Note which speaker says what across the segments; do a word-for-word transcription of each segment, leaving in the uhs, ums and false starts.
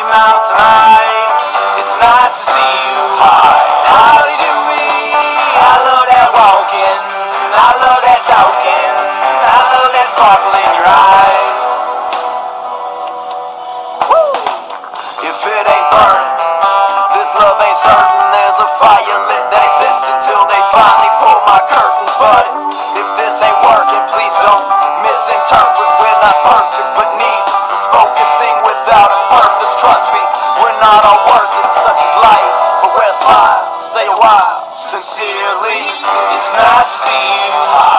Speaker 1: out tonight. It's nice to see you. Hi, howdy doing? I love that walking. I love that talking. I love that sparkle in your eye. Woo! If it ain't burning, this love ain't certain. There's a fire lit that exists until they finally pull my curtains. But if this ain't working, please don't misinterpret. We're not perfect, but need is focusing without a purpose. Trust me, we're not all worth it. Such is life, but we're smile. Stay a while. Sincerely, it's nice to see you.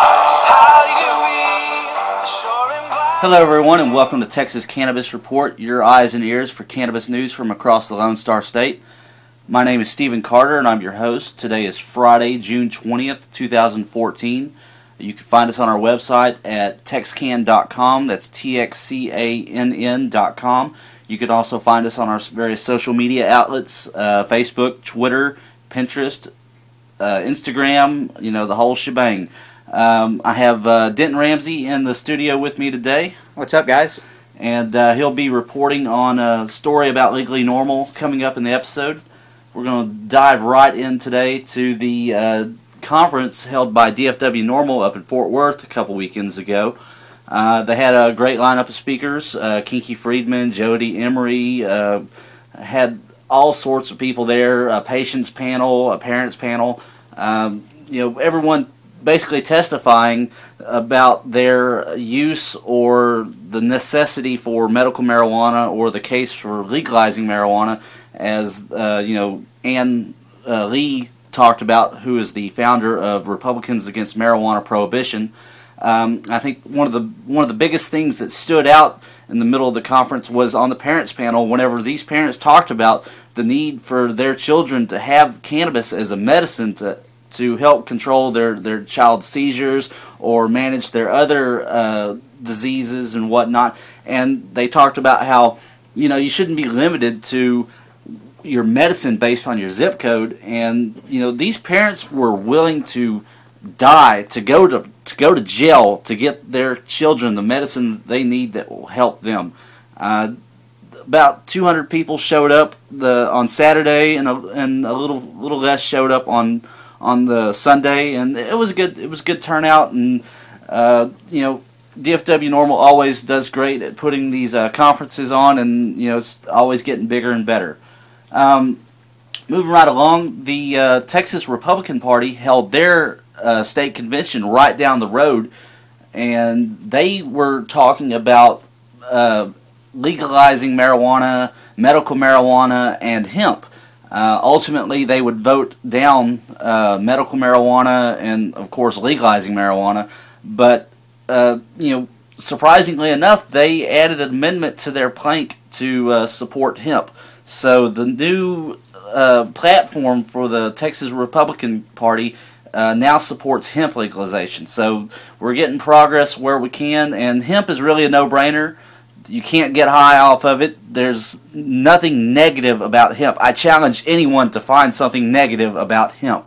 Speaker 1: How do you doing? Sure am glad.
Speaker 2: Hello everyone and welcome to Texas Cannabis Report, your eyes and ears for cannabis news from across the Lone Star State. My name is Stephen Carter and I'm your host. Today is Friday, June twentieth, two thousand fourteen. You can find us on our website at texcan dot com. That's T X C A N N dot com. You can also find us on our various social media outlets, uh, Facebook, Twitter, Pinterest, uh, Instagram, you know, the whole shebang. Um, I have uh, Denton Ramsey in the studio with me today.
Speaker 3: What's up, guys?
Speaker 2: And uh, he'll be reporting on a story about Legally Normal coming up in the episode. We're going to dive right in today to the uh, conference held by D F W NORML up in Fort Worth a couple weekends ago. Uh, they had a great lineup of speakers, uh, Kinky Friedman, Jody Emery, uh, had all sorts of people there, a patients panel, a parents panel, um, you know, everyone basically testifying about their use or the necessity for medical marijuana or the case for legalizing marijuana, as uh, you know, Ann uh, Lee talked about, who is the founder of Republicans Against Marijuana Prohibition. Um, I think one of the one of the biggest things that stood out in the middle of the conference was on the parents panel. Whenever these parents talked about the need for their children to have cannabis as a medicine to to help control their, their child's seizures or manage their other uh, diseases and whatnot, and they talked about how, you know, you shouldn't be limited to your medicine based on your zip code. And you know, these parents were willing to die, to go to to go to jail to get their children the medicine they need that will help them. Uh, about two hundred people showed up the on Saturday, and a, and a little little less showed up on on the Sunday, and it was a good it was a good turnout. And uh, you know, D F W NORML always does great at putting these uh, conferences on, and you know, it's always getting bigger and better. Um, moving right along, the uh, Texas Republican Party held their uh, state convention right down the road, and they were talking about uh, legalizing marijuana, medical marijuana, and hemp. Uh, ultimately, they would vote down uh, medical marijuana and, of course, legalizing marijuana. But, uh, you know, surprisingly enough, they added an amendment to their plank to uh, support hemp. So the new uh, platform for the Texas Republican Party uh, now supports hemp legalization. So we're getting progress where we can, and hemp is really a no-brainer. You can't get high off of it. There's nothing negative about hemp. I challenge anyone to find something negative about hemp.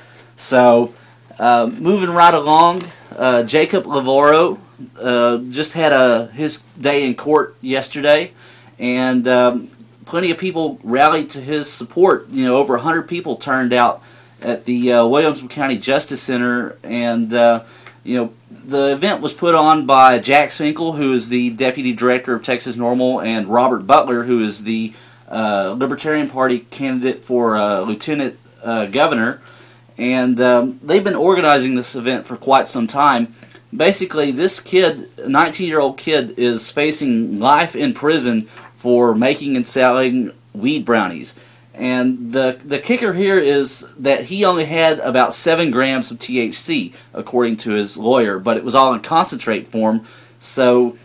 Speaker 2: So, uh, moving right along, uh, Jacob Lavoro uh, just had a his day in court yesterday, and um, plenty of people rallied to his support. You know, over one hundred people turned out at the uh, Williamson County Justice Center, and uh, you know, the event was put on by Jack Finkel, who is the Deputy Director of Texas NORML, and Robert Butler, who is the uh, Libertarian Party candidate for uh, Lieutenant uh, Governor. And um, they've been organizing this event for quite some time. Basically, this kid, a nineteen-year-old kid, is facing life in prison for making and selling weed brownies. And the the kicker here is that he only had about seven grams of T H C, according to his lawyer, but it was all in concentrate form. So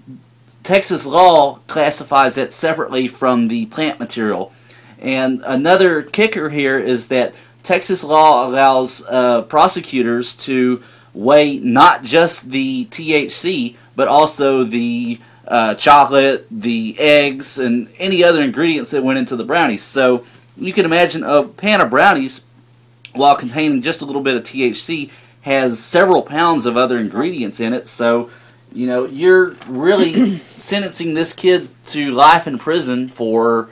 Speaker 2: Texas law classifies that separately from the plant material. And another kicker here is that Texas law allows uh, prosecutors to weigh not just the T H C, but also the Uh, chocolate, the eggs, and any other ingredients that went into the brownies. So you can imagine a pan of brownies, while containing just a little bit of T H C, has several pounds of other ingredients in it. So You know, you're really sentencing this kid to life in prison for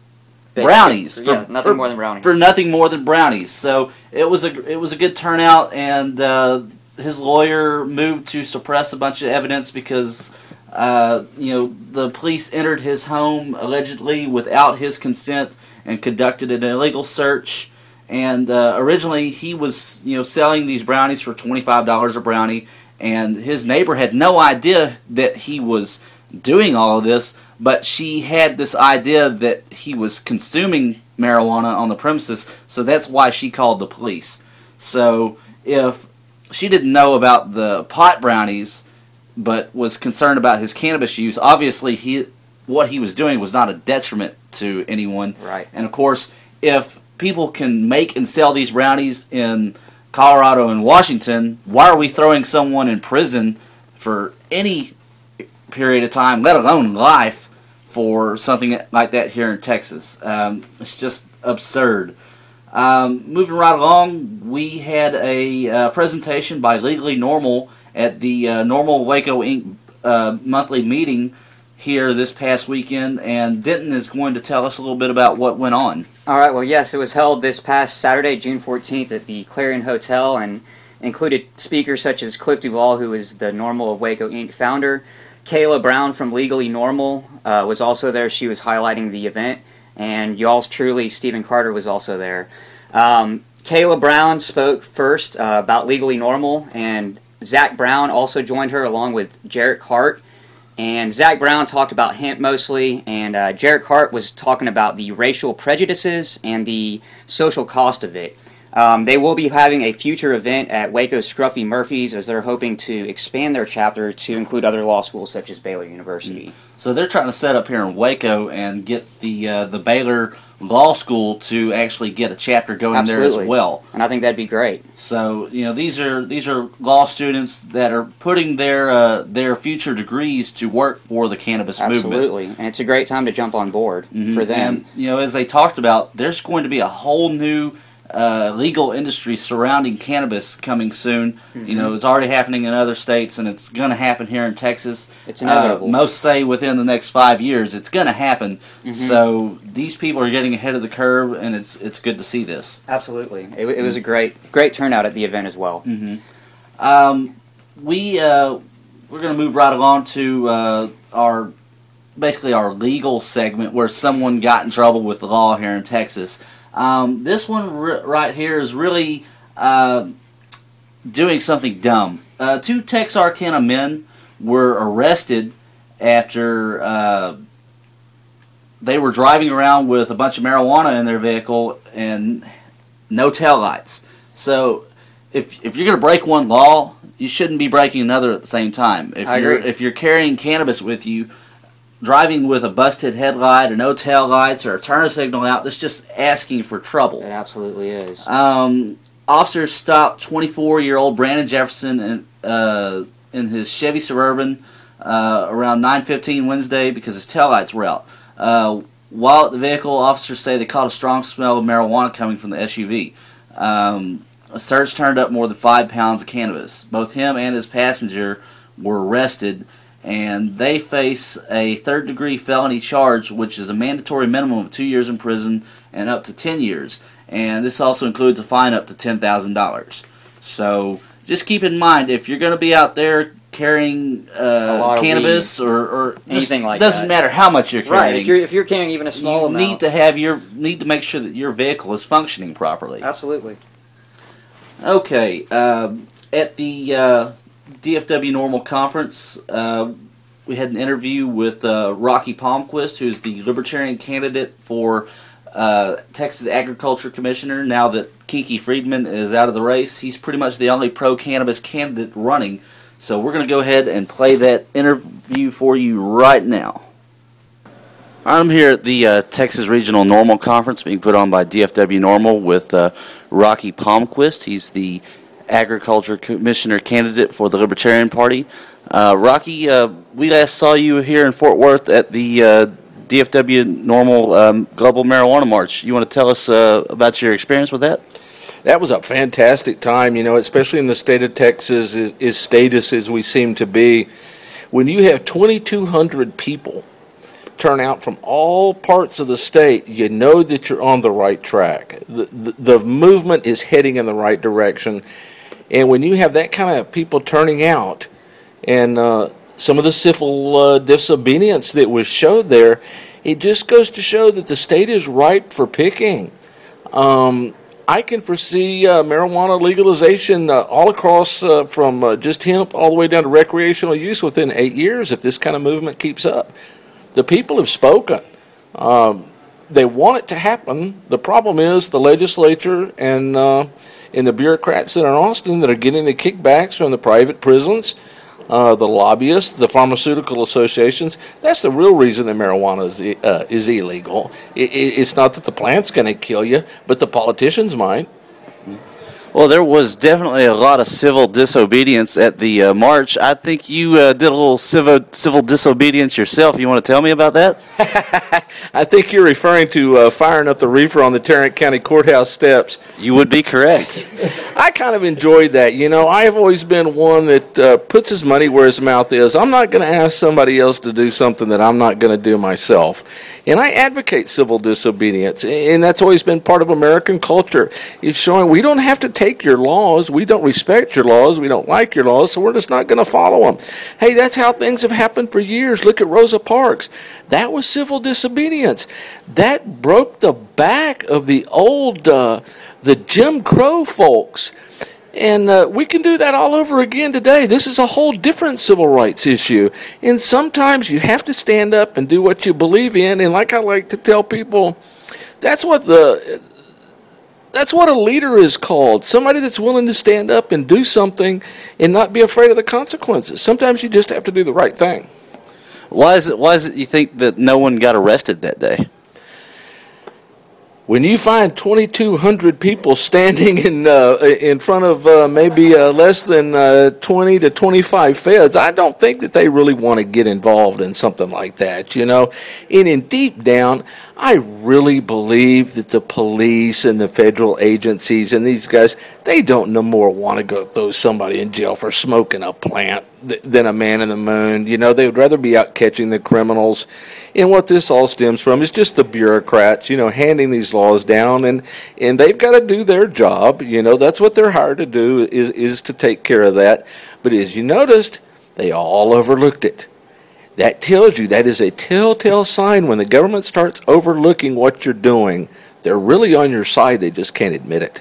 Speaker 2: brownies.
Speaker 3: Yeah,
Speaker 2: for,
Speaker 3: nothing
Speaker 2: for,
Speaker 3: more than brownies.
Speaker 2: For nothing more than brownies. So it was a it was a good turnout, and uh, his lawyer moved to suppress a bunch of evidence because uh, you know the police entered his home allegedly without his consent and conducted an illegal search. And uh, originally he was you know selling these brownies for twenty-five dollars a brownie. And his neighbor had no idea that he was doing all of this, but she had this idea that he was consuming marijuana on the premises, so that's why she called the police. So if she didn't know about the pot brownies, but was concerned about his cannabis use, obviously he what he was doing was not a detriment to anyone.
Speaker 3: Right.
Speaker 2: And of course, if people can make and sell these brownies in Colorado and Washington, why are we throwing someone in prison for any period of time, let alone life, for something like that here in Texas? Um, it's just absurd. Um, moving right along, we had a uh, presentation by Legally Normal at the uh, Normal Waco Incorporated uh, monthly meeting here this past weekend, and Denton is going to tell us a little bit about what went on.
Speaker 3: All right, well, yes, it was held this past Saturday, June fourteenth, at the Clarion Hotel, and included speakers such as Cliff Duvall, who is the Normal of Waco Incorporated founder. Kayla Brown from Legally Normal uh, was also there. She was highlighting the event, and y'all's truly, Stephen Carter, was also there. Um, Kayla Brown spoke first uh, about Legally Normal, and Zach Brown also joined her along with Jarrett Hart. And Zach Brown talked about hemp mostly, and uh, Jarrett Hart was talking about the racial prejudices and the social cost of it. Um, they will be having a future event at Waco's Scruffy Murphy's, as they're hoping to expand their chapter to include other law schools such as Baylor University.
Speaker 2: So they're trying to set up here in Waco and get the uh, the Baylor Law School to actually get a chapter going
Speaker 3: Absolutely.
Speaker 2: there as well.
Speaker 3: And I think that'd be great.
Speaker 2: So you know these are these are law students that are putting their uh, their future degrees to work for the cannabis movement.
Speaker 3: Absolutely, and it's a great time to jump on board
Speaker 2: mm-hmm.
Speaker 3: for them.
Speaker 2: And you know, as they talked about, there's going to be a whole new Uh, legal industry surrounding cannabis coming soon. Mm-hmm. You know, it's already happening in other states, and it's going to happen here in Texas.
Speaker 3: It's inevitable.
Speaker 2: Uh, most say within the next five years, it's going to happen. Mm-hmm. So these people are getting ahead of the curve, and it's it's good to see this.
Speaker 3: Absolutely, it, it was a great great turnout at the event as well.
Speaker 2: Mm-hmm. Um, we uh, we're going to move right along to uh, our basically our legal segment where someone got in trouble with the law here in Texas. Um, this one r- right here is really uh, doing something dumb. Uh, two Texarkana men were arrested after uh, they were driving around with a bunch of marijuana in their vehicle and no taillights. So if if you're going to break one law, you shouldn't be breaking another at the same time. If
Speaker 3: I
Speaker 2: you're
Speaker 3: agree.
Speaker 2: if you're carrying cannabis with you, driving with a busted headlight or no tail lights or a turn signal out, that's just asking for trouble.
Speaker 3: It absolutely is.
Speaker 2: Um, officers stopped twenty-four-year-old Brandon Jefferson in, uh, in his Chevy Suburban uh, around nine fifteen Wednesday because his taillights were out. Uh, while at the vehicle, officers say they caught a strong smell of marijuana coming from the S U V. Um, a search turned up more than five pounds of cannabis. Both him and his passenger were arrested, and they face a third-degree felony charge, which is a mandatory minimum of two years in prison and up to ten years. And this also includes a fine up to ten thousand dollars. So just keep in mind, if you're going to be out there carrying uh, cannabis or, or
Speaker 3: anything like
Speaker 2: doesn't
Speaker 3: that,
Speaker 2: matter how much you're carrying.
Speaker 3: Right, if you're, if you're carrying even a small
Speaker 2: you
Speaker 3: amount.
Speaker 2: need to have your need to make sure that your vehicle is functioning properly.
Speaker 3: Absolutely.
Speaker 2: Okay, um, at the uh, D F W Normal Conference, uh, we had an interview with uh, Rocky Palmquist, who's the Libertarian candidate for uh, Texas Agriculture Commissioner. Now that Kiki Friedman is out of the race, he's pretty much the only pro-cannabis candidate running. So we're going to go ahead and play that interview for you right now. I'm here at the uh, Texas Regional Normal Conference being put on by D F W Normal with uh, Rocky Palmquist. He's the Agriculture Commissioner candidate for the Libertarian Party. Uh, Rocky, uh, we last saw you here in Fort Worth at the uh, D F W Normal um, Global Marijuana March. You want to tell us uh, about your experience with that?
Speaker 4: That was a fantastic time, you know, especially in the state of Texas, as, as status as we seem to be. When you have twenty-two hundred people turn out from all parts of the state, you know that you're on the right track. The, the, the movement is heading in the right direction. And when you have that kind of people turning out, and uh, some of the civil uh, disobedience that was showed there, it just goes to show that the state is ripe for picking. Um, I can foresee uh, marijuana legalization uh, all across uh, from uh, just hemp all the way down to recreational use within eight years if this kind of movement keeps up. The people have spoken. Um, they want it to happen. The problem is the legislature and uh, and the bureaucrats that are in Austin that are getting the kickbacks from the private prisons, uh, the lobbyists, the pharmaceutical associations. That's the real reason that marijuana is, uh, is illegal. It, it, it's not that the plant's going to kill you, but the politicians might.
Speaker 2: Well, there was definitely a lot of civil disobedience at the uh, march. I think you uh, did a little civil civil disobedience yourself. You want to tell me about that?
Speaker 4: I think you're referring to uh, firing up the reefer on the Tarrant County Courthouse steps.
Speaker 2: You would be correct.
Speaker 4: I kind of enjoyed that. You know, I've always been one that uh, puts his money where his mouth is. I'm not going to ask somebody else to do something that I'm not going to do myself. And I advocate civil disobedience, and that's always been part of American culture. It's showing we don't have to take your laws. We don't respect your laws. We don't like your laws, so we're just not going to follow them. Hey, that's how things have happened for years. Look at Rosa Parks. That was civil disobedience. That broke the back of the old, uh, the Jim Crow folks. And uh, we can do that all over again today. This is a whole different civil rights issue. And sometimes you have to stand up and do what you believe in. And like I like to tell people, that's what the that's what a leader is called. Somebody that's willing to stand up and do something and not be afraid of the consequences. Sometimes you just have to do the right thing.
Speaker 2: Why is it? Why is it you think that no one got arrested that day?
Speaker 4: When you find twenty-two hundred people standing in uh, in front of uh, maybe uh, less than uh, twenty to twenty-five feds, I don't think that they really want to get involved in something like that, you know. And in deep down, I really believe that the police and the federal agencies and these guys, they don't no more want to go throw somebody in jail for smoking a plant than a man in the moon. You know, they would rather be out catching the criminals. And what this all stems from is just the bureaucrats, you know, handing these laws down, and, and they've got to do their job. You know, that's what they're hired to do, is, is to take care of that. But as you noticed, they all overlooked it. That tells you, that is a telltale sign when the government starts overlooking what you're doing. They're really on your side, they just can't admit it.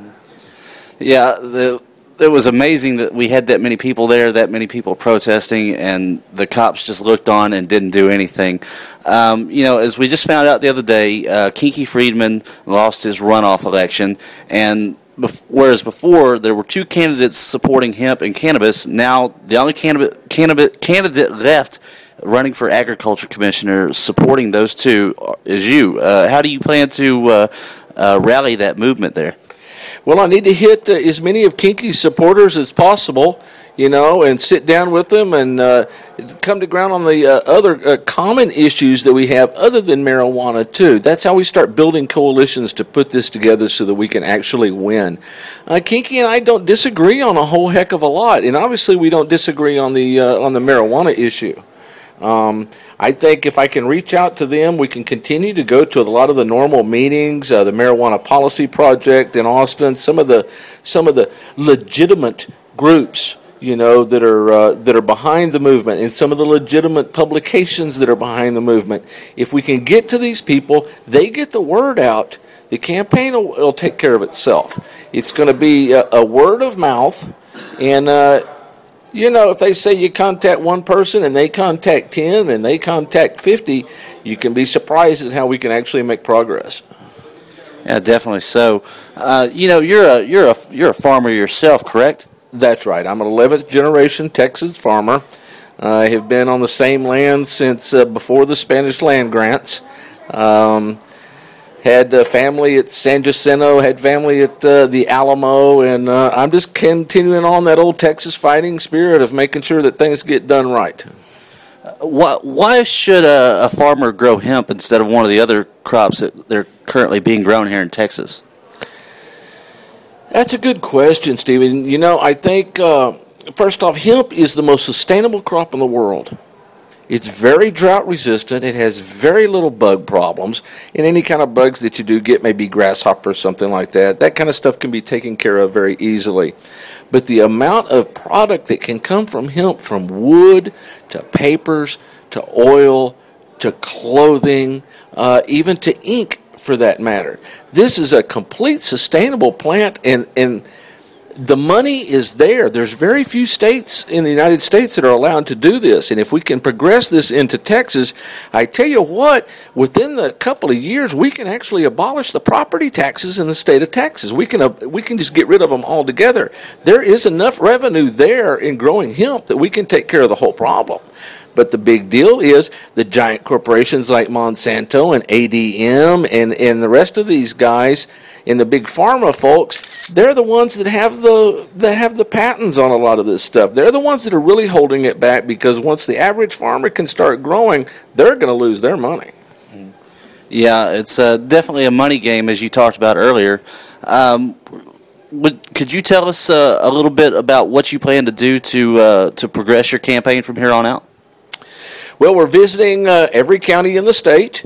Speaker 2: Yeah, the... It was amazing that we had that many people there, that many people protesting, and the cops just looked on and didn't do anything. Um, you know, as we just found out the other day, uh, Kinky Friedman lost his runoff election, and bef- whereas before there were two candidates supporting hemp and cannabis, now the only cannabis, cannabis, candidate left running for agriculture commissioner supporting those two is you. Uh, how do you plan to uh, uh, rally that movement there?
Speaker 4: Well, I need to hit uh, as many of Kinky's supporters as possible, you know, and sit down with them and uh, come to ground on the uh, other uh, common issues that we have other than marijuana, too. That's how we start building coalitions to put this together so that we can actually win. Uh, Kinky and I don't disagree on a whole heck of a lot, and obviously we don't disagree on the uh, on the marijuana issue. Um, I think if I can reach out to them, we can continue to go to a lot of the normal meetings, uh, the Marijuana Policy Project in Austin, some of the some of the legitimate groups, you know, that are uh, that are behind the movement, and some of the legitimate publications that are behind the movement. If we can get to these people, they get the word out, the campaign will, will take care of itself. It's going to be a, a word of mouth, and uh, you know, if they say you contact one person and they contact ten and they contact fifty, you can be surprised at how we can actually make progress.
Speaker 2: Yeah, definitely so. Uh, you know, you're a you're a you're a farmer yourself, correct?
Speaker 4: That's right. I'm an eleventh generation Texas farmer. I have been on the same land since uh, before the Spanish land grants. Um, had uh, family at San Jacinto, had family at uh, the Alamo, and uh, I'm just continuing on that old Texas fighting spirit of making sure that things get done right.
Speaker 2: Why, why should a, a farmer grow hemp instead of one of the other crops that they're currently being grown here in Texas?
Speaker 4: That's a good question, Stephen. You know, I think uh, first off, hemp is the most sustainable crop in the world. It's very drought resistant. It has very little bug problems. And any kind of bugs that you do get, maybe grasshoppers, something like that, that kind of stuff can be taken care of very easily. But the amount of product that can come from hemp, from wood to papers to oil to clothing, uh, even to ink for that matter. This is a complete sustainable plant, and, and the money is there. There's very few states in the United States that are allowed to do this. And if we can progress this into Texas, I tell you what, within a couple of years, we can actually abolish the property taxes in the state of Texas. We can uh, we can just get rid of them altogether. There is enough revenue there in growing hemp that we can take care of the whole problem. But the big deal is the giant corporations like Monsanto and A D M and, and the rest of these guys and the big pharma folks, they're the ones that have the that have the patents on a lot of this stuff. They're the ones that are really holding it back, because once the average farmer can start growing, they're going to lose their money.
Speaker 2: Yeah, it's uh, definitely a money game, as you talked about earlier. Um, would, could you tell us uh, a little bit about what you plan to do to uh, to progress your campaign from here on out?
Speaker 4: Well, we're visiting uh, every county in the state.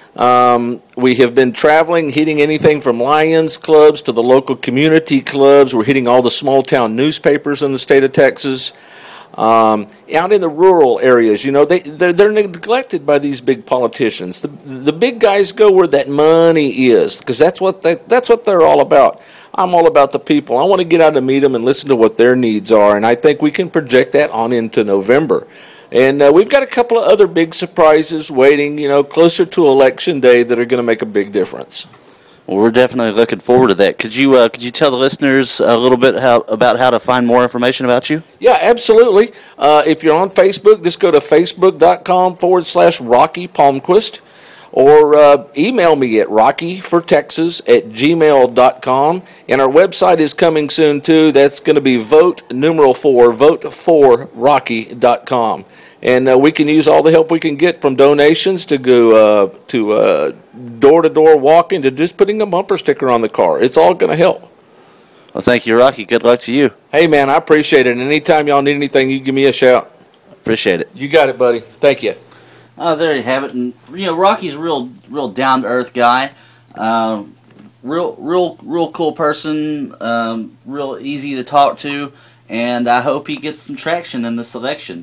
Speaker 4: Um, we have been traveling, hitting anything from Lions clubs to the local community clubs. We're hitting all the small town newspapers in the state of Texas. Um, out in the rural areas, you know, they, they're, they're neglected by these big politicians. The, the big guys go where that money is, because that's what they, that's what they're all about. I'm all about the people. I want to get out and meet them and listen to what their needs are, and I think we can project that on into November. And uh, we've got a couple of other big surprises waiting, you know, closer to Election Day that are going to make a big difference.
Speaker 2: Well, we're definitely looking forward to that. Could you uh, could you tell the listeners a little bit how, about how to find more information about you?
Speaker 4: Yeah, absolutely. Uh, if you're on Facebook, just go to facebook.com forward slash Rocky Palmquist, or uh, email me at rockyfortexas at gmail dot com. And our website is coming soon, too. That's going to be vote numeral four, vote for rocky dot com. And uh, we can use all the help we can get, from donations to go uh, to uh, door-to-door walking to just putting a bumper sticker on the car. It's all going to help.
Speaker 2: Well, thank you, Rocky. Good luck to you.
Speaker 4: Hey, man, I appreciate it. And anytime y'all need anything, you give me a shout.
Speaker 2: Appreciate it.
Speaker 4: You got it, buddy. Thank you.
Speaker 2: Oh, there you have it. And you know, Rocky's a real, real down to earth guy. Uh, real, real, real cool person. Um, real easy to talk to, and I hope he gets some traction in this election.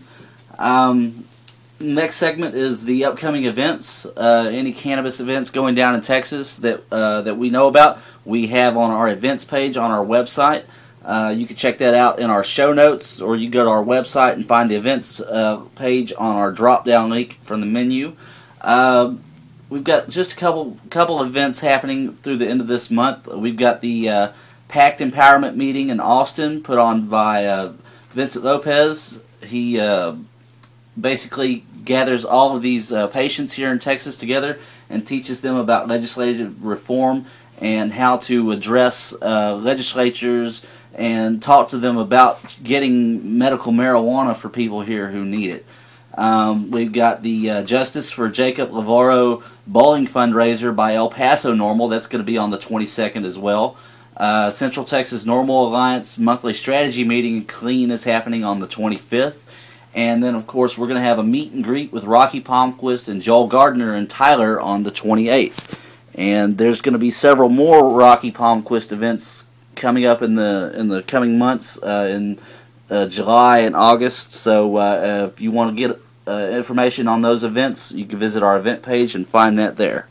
Speaker 2: Um, next segment is the upcoming events. Uh, any cannabis events going down in Texas that uh, that we know about, we have on our events page on our website. Uh, you can check that out in our show notes, or you go to our website and find the events uh, page on our drop-down link from the menu. Uh, we've got just a couple couple events happening through the end of this month. We've got the uh, PACT Empowerment Meeting in Austin, put on by uh, Vincent Lopez. He uh, basically gathers all of these uh, patients here in Texas together and teaches them about legislative reform and how to address uh, legislatures and talk to them about getting medical marijuana for people here who need it. Um, we've got the uh, Justice for Jacob Lavoro bowling fundraiser by El Paso Normal. That's going to be on the twenty-second as well. Uh, Central Texas Normal Alliance monthly strategy meeting in Clean is happening on the twenty-fifth. And then, of course, we're going to have a meet and greet with Rocky Palmquist and Joel Gardner and Tyler on the twenty-eighth. And there's going to be several more Rocky Palmquist events coming up in the in the coming months uh, in uh, July and August. So uh, if you want to get uh, information on those events, you can visit our event page and find that there.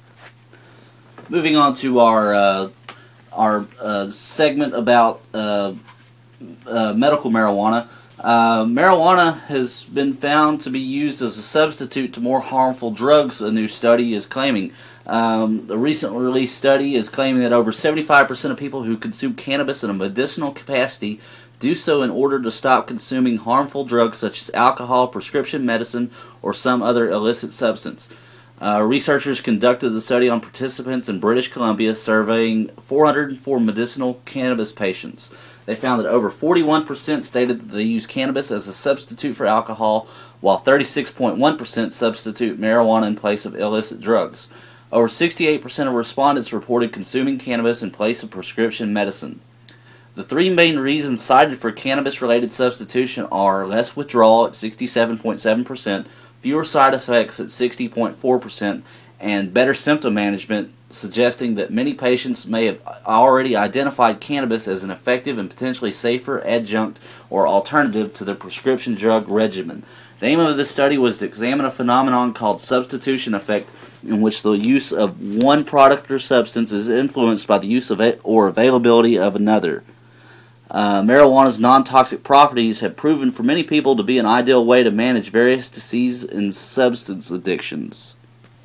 Speaker 2: Moving on to our uh, our uh, segment about uh, uh, medical marijuana. Uh, marijuana has been found to be used as a substitute to more harmful drugs, a new study is claiming. Um, the recently released study is claiming that over seventy-five percent of people who consume cannabis in a medicinal capacity do so in order to stop consuming harmful drugs such as alcohol, prescription medicine, or some other illicit substance. Uh, researchers conducted the study on participants in British Columbia, surveying four hundred four medicinal cannabis patients. They found that over forty-one percent stated that they use cannabis as a substitute for alcohol, while thirty-six point one percent substitute marijuana in place of illicit drugs. Over sixty-eight percent of respondents reported consuming cannabis in place of prescription medicine. The three main reasons cited for cannabis-related substitution are less withdrawal at sixty-seven point seven percent, fewer side effects at sixty point four percent, and better symptom management, suggesting that many patients may have already identified cannabis as an effective and potentially safer adjunct or alternative to their prescription drug regimen. The aim of this study was to examine a phenomenon called substitution effect, in which the use of one product or substance is influenced by the use of it or availability of another. Uh, marijuana's non-toxic properties have proven for many people to be an ideal way to manage various disease and substance addictions.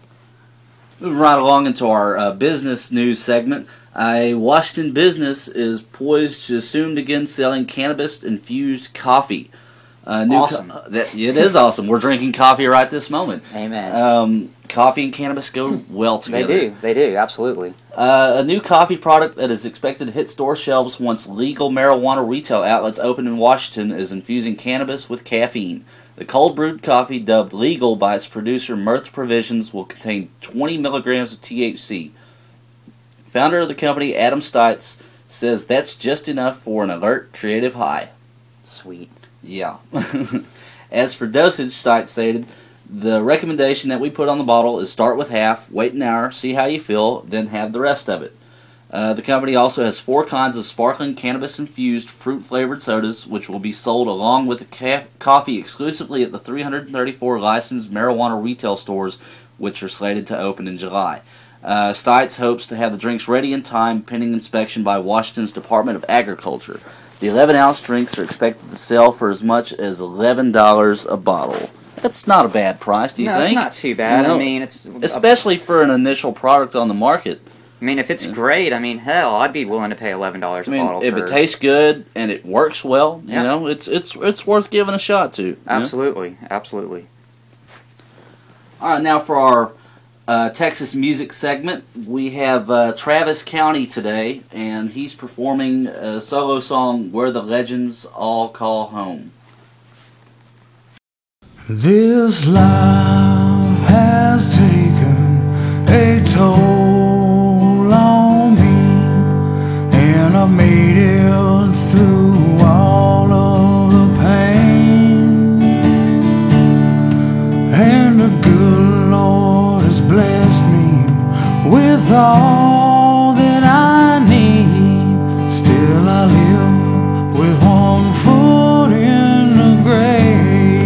Speaker 2: Moving right along into our uh, business news segment, a Washington business is poised to soon begin selling cannabis-infused coffee. Uh, new
Speaker 3: awesome.
Speaker 2: Co- that, it is awesome. We're drinking coffee right this moment.
Speaker 3: Amen.
Speaker 2: Um, coffee and cannabis go well together.
Speaker 3: They do. They do. Absolutely.
Speaker 2: Uh, a new coffee product that is expected to hit store shelves once legal marijuana retail outlets open in Washington is infusing cannabis with caffeine. The cold brewed coffee, dubbed legal by its producer Mirth Provisions, will contain twenty milligrams of T H C. Founder of the company, Adam Stites, says that's just enough for an alert, creative high.
Speaker 3: Sweet.
Speaker 2: Yeah. As for dosage, Stites stated, the recommendation that we put on the bottle is start with half, wait an hour, see how you feel, then have the rest of it. Uh, the company also has four kinds of sparkling cannabis-infused fruit-flavored sodas, which will be sold along with the ca- coffee exclusively at the three hundred thirty-four licensed marijuana retail stores, which are slated to open in July. Uh, Stites hopes to have the drinks ready in time, pending inspection by Washington's Department of Agriculture. The eleven-ounce drinks are expected to sell for as much as eleven dollars a bottle. That's not a bad price, do you
Speaker 3: no,
Speaker 2: think?
Speaker 3: it's not too bad.
Speaker 2: You know,
Speaker 3: I mean, it's
Speaker 2: especially for an initial product on the market.
Speaker 3: I mean, if it's
Speaker 2: Yeah.
Speaker 3: great, I mean, hell, I'd be willing to pay eleven dollars
Speaker 2: I
Speaker 3: a
Speaker 2: mean,
Speaker 3: bottle.
Speaker 2: if
Speaker 3: for,
Speaker 2: it tastes good and it works well, you
Speaker 3: Yeah.
Speaker 2: know, it's it's it's worth giving a shot to. you know?
Speaker 3: absolutely, absolutely.
Speaker 2: All right, now for our uh, Texas music segment, we have uh, Travis County today, and he's performing a solo song, "Where the Legends All Call Home."
Speaker 5: This life has taken a toll on me, and I made it through all of the pain, and the good Lord has blessed me with all that I need. Still I live with one foot in the grave.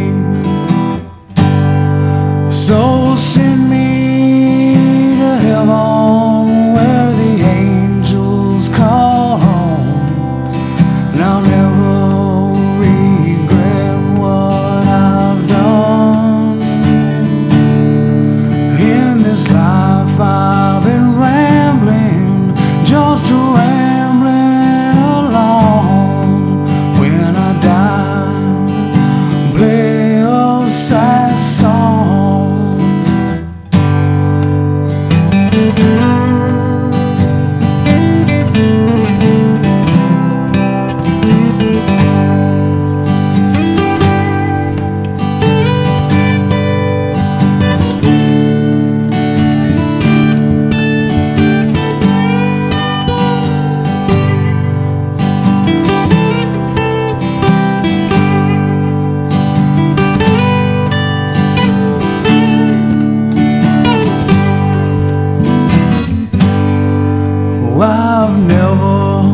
Speaker 5: So send me to heaven where the angels call home, and I'll never regret what I've done. In this life I've been rambling, just a rambling along. When I die, play a sad song. I've never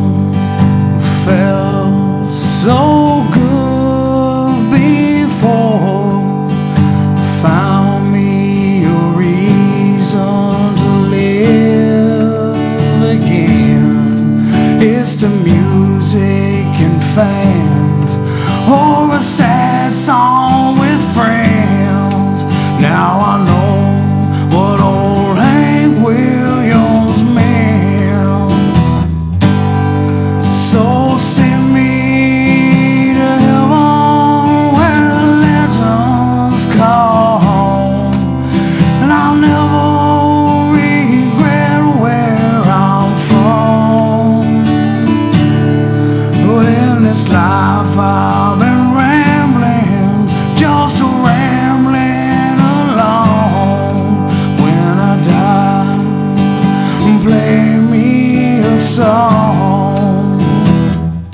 Speaker 5: felt so good before. Found me a reason to live again. It's the music and fans, or a sad song with friends. Now I know what old Hank Williams meant. So send me to heaven where the legends call home, and I'll never regret where I'm from. In this life I've been rambling, just a rambling along. When I die, play me a song.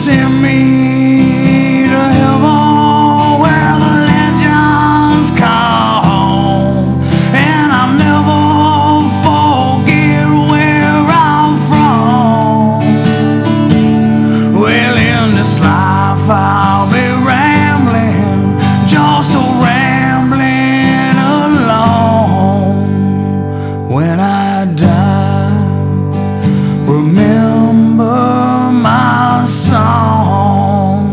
Speaker 5: send me to heaven where the legends call home, and I'll never forget where I'm from. Well, in this life I'll be rambling, just a rambling alone. When I die, remember my song.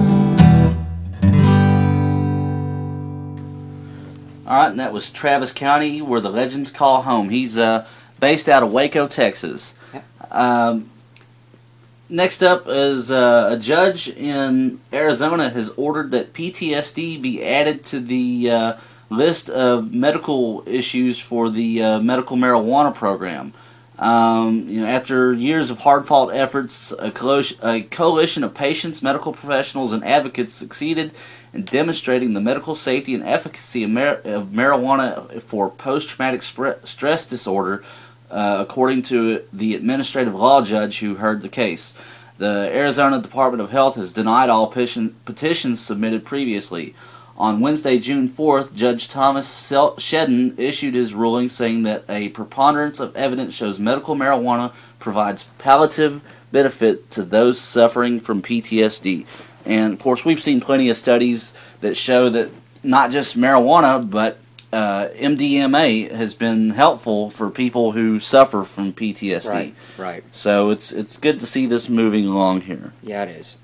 Speaker 2: All right, and that was Travis County, where the legends call home. He's uh, based out of Waco, Texas. Um, next up is uh, a judge in Arizona has ordered that P T S D be added to the uh, list of medical issues for the uh, medical marijuana program. Um, you know, after years of hard-fought efforts, a coalition, a coalition of patients, medical professionals, and advocates succeeded in demonstrating the medical safety and efficacy of, mar- of marijuana for post-traumatic spre- stress disorder, uh, according to the administrative law judge who heard the case. The Arizona Department of Health has denied all petition- petitions submitted previously. On Wednesday, June fourth, Judge Thomas Shedden issued his ruling saying that a preponderance of evidence shows medical marijuana provides palliative benefit to those suffering from P T S D. And, of course, we've seen plenty of studies that show that not just marijuana, but uh, M D M A has been helpful for people who suffer from P T S D.
Speaker 3: Right, right.
Speaker 2: So it's it's good to see this moving along here.
Speaker 3: Yeah, it is.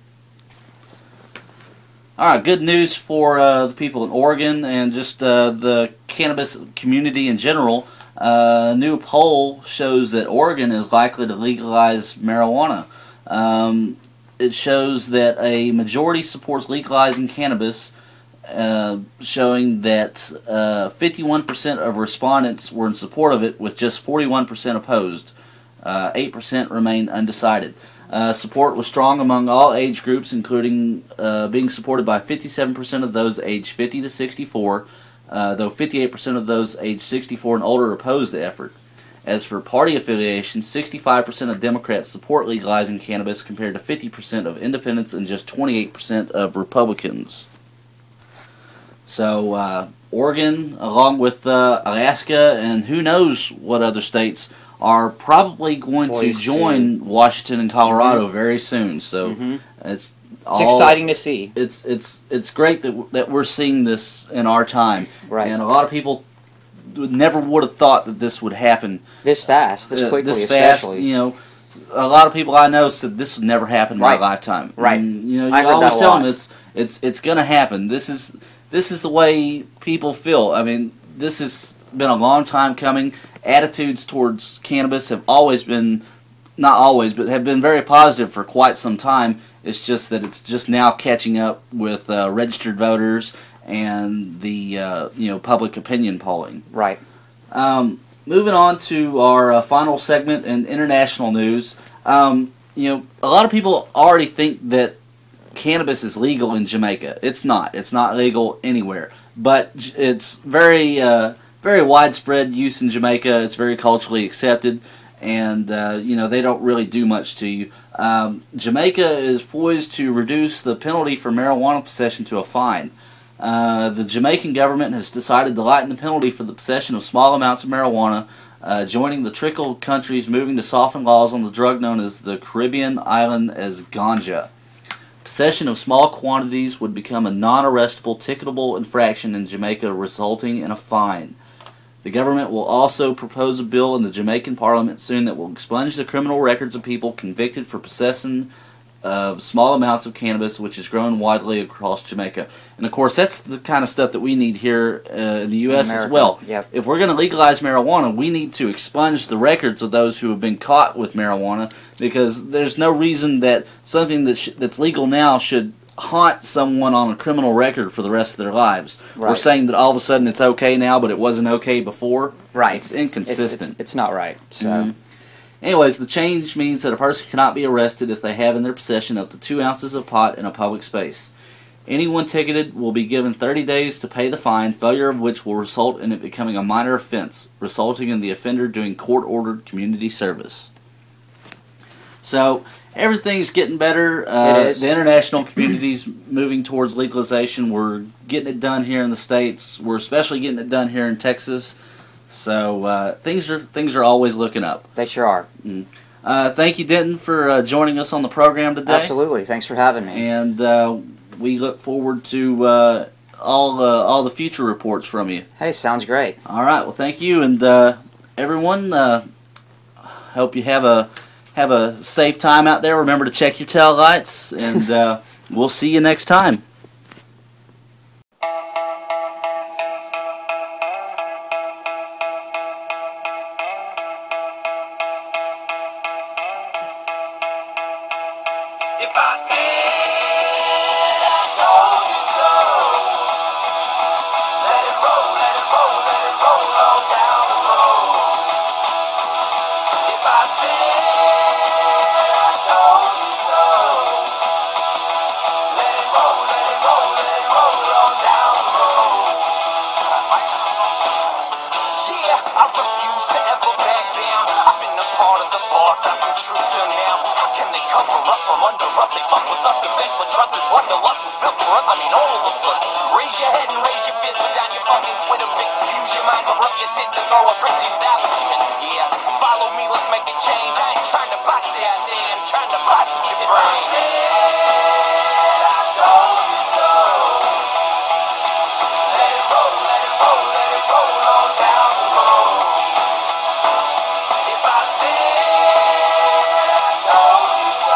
Speaker 2: All right, good news for uh, the people in Oregon and just uh, the cannabis community in general. Uh, a new poll shows that Oregon is likely to legalize marijuana. Um, it shows that a majority supports legalizing cannabis, uh, showing that uh, fifty-one percent of respondents were in support of it, with just forty-one percent opposed. Uh, eight percent remained undecided. Uh, support was strong among all age groups, including uh, being supported by fifty-seven percent of those aged fifty to sixty-four, uh, though fifty-eight percent of those aged sixty-four and older opposed the effort. As for party affiliation, sixty-five percent of Democrats support legalizing cannabis compared to fifty percent of independents and just twenty-eight percent of Republicans. So, uh, Oregon, along with uh, Alaska, and who knows what other states, are probably going
Speaker 3: Poised
Speaker 2: to join
Speaker 3: to.
Speaker 2: Washington and Colorado
Speaker 3: Mm-hmm.
Speaker 2: very soon. So
Speaker 3: Mm-hmm.
Speaker 2: it's
Speaker 3: It's
Speaker 2: all,
Speaker 3: exciting to see.
Speaker 2: It's it's it's great that that we're seeing this in our time.
Speaker 3: Right.
Speaker 2: And a lot of people would- never would have thought that this would happen
Speaker 3: This fast, this
Speaker 2: uh,
Speaker 3: quickly,
Speaker 2: this fast.
Speaker 3: especially.
Speaker 2: You know, a lot of people I know said this would never happen in
Speaker 3: Right.
Speaker 2: my lifetime.
Speaker 3: Right.
Speaker 2: And, you know, you
Speaker 3: I heard
Speaker 2: always
Speaker 3: that a
Speaker 2: tell
Speaker 3: lot.
Speaker 2: them it's it's it's going to happen. This is this is the way people feel. I mean, this has been a long time coming. Attitudes towards cannabis have always been, not always, but have been very positive for quite some time. It's just that it's just now catching up with uh, registered voters and the uh, you know public opinion polling.
Speaker 3: Right.
Speaker 2: Um, moving on to our uh, final segment in international news. Um, you know, a lot of people already think that cannabis is legal in Jamaica. It's not. It's not legal anywhere. But j- it's very, uh, very widespread use in Jamaica. It's very culturally accepted, and uh, you know they don't really do much to you. Um, Jamaica is poised to reduce the penalty for marijuana possession to a fine. Uh, the Jamaican government has decided to lighten the penalty for the possession of small amounts of marijuana, uh, joining the trickle countries moving to soften laws on the drug known as the Caribbean island as ganja. Possession of small quantities would become a non-arrestable, ticketable infraction in Jamaica, resulting in a fine. The government will also propose a bill in the Jamaican Parliament soon that will expunge the criminal records of people convicted for possessing of small amounts of cannabis, which is grown widely across Jamaica. And of course, that's the kind of stuff that we need here uh, in the U S
Speaker 3: In
Speaker 2: as
Speaker 3: America,
Speaker 2: well.
Speaker 3: yep.
Speaker 2: If we're going to legalize marijuana, we need to expunge the records of those who have been caught with marijuana, because there's no reason that something that sh- that's legal now should haunt someone on a criminal record for the rest of their lives. We're
Speaker 3: Right.
Speaker 2: saying that all of a sudden it's okay now, but it wasn't okay before.
Speaker 3: Right.
Speaker 2: It's
Speaker 3: It's,
Speaker 2: inconsistent.
Speaker 3: it's, it's not right. So.
Speaker 2: Mhm. Anyways, the change means that a person cannot be arrested if they have in their possession up to two ounces of pot in a public space. Anyone ticketed will be given thirty days to pay the fine, failure of which will result in it becoming a minor offense, resulting in the offender doing court-ordered community service. So everything's getting better. Uh,
Speaker 3: It is.
Speaker 2: The international community's moving towards legalization. We're getting it done here in the States. We're especially getting it done here in Texas. So uh, things are things are always looking up.
Speaker 3: They sure are.
Speaker 2: Uh, thank you, Denton, for uh, joining us on the program today.
Speaker 3: Absolutely. Thanks for having me.
Speaker 2: And uh, we look forward to uh, all uh, all the future reports from you.
Speaker 3: Hey, sounds great.
Speaker 2: All right. Well, thank you, and uh, everyone. Uh, hope you have a have a safe time out there. Remember to check your tail lights, and uh, we'll see you next time.
Speaker 1: If I said I told you so, let it roll, let it roll, let it roll on down the road. If I said I told you so, let it roll, let it roll, let it roll on down the road. Yeah, I refuse to ever back down. I've been a part of the boss, I've been true till now. How can they cover up from under us? They fuck with us and beg for trust is wanderlust was built for us. I mean all of us. Raise your head and raise your fist down your fucking Twitter pic. Use your mind, corrupt your tits and throw a brick the establishment. Yeah, follow me, let's make a change. I ain't trying to box the idea, I'm trying to box your brain. I told you so. Let it roll, let it roll, let it roll on down the road. If I said I told you so,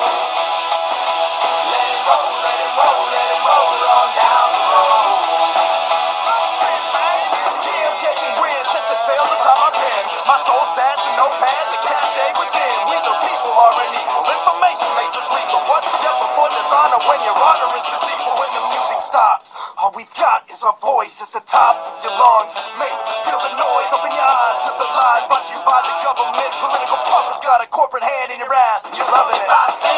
Speaker 1: let it roll, let it roll, let it roll on down the road. Yeah, I'm catching wind, set the sail, that's how I pen. My soul stashed in notepads and cachet within. We the people are unequal, information makes us lethal. What's the devil for dishonor when your honor is deceitful? When the music stops, all we've got is our voice at the top of your lungs. Make feel the noise, open your eyes to the lies brought to you by the government. Political puppets got a corporate hand in your ass, and you're loving it.